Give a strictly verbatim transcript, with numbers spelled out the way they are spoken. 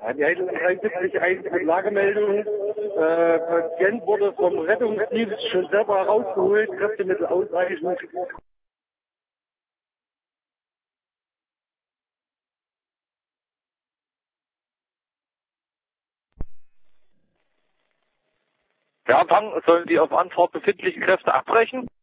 Die einundsiebzig eins mit Lagemeldung. Äh, Patient wurde vom Rettungsdienst schon selber rausgeholt, Kräftemittel ausreichend. Der Anfang sollen die auf Antwort befindlichen Kräfte abbrechen?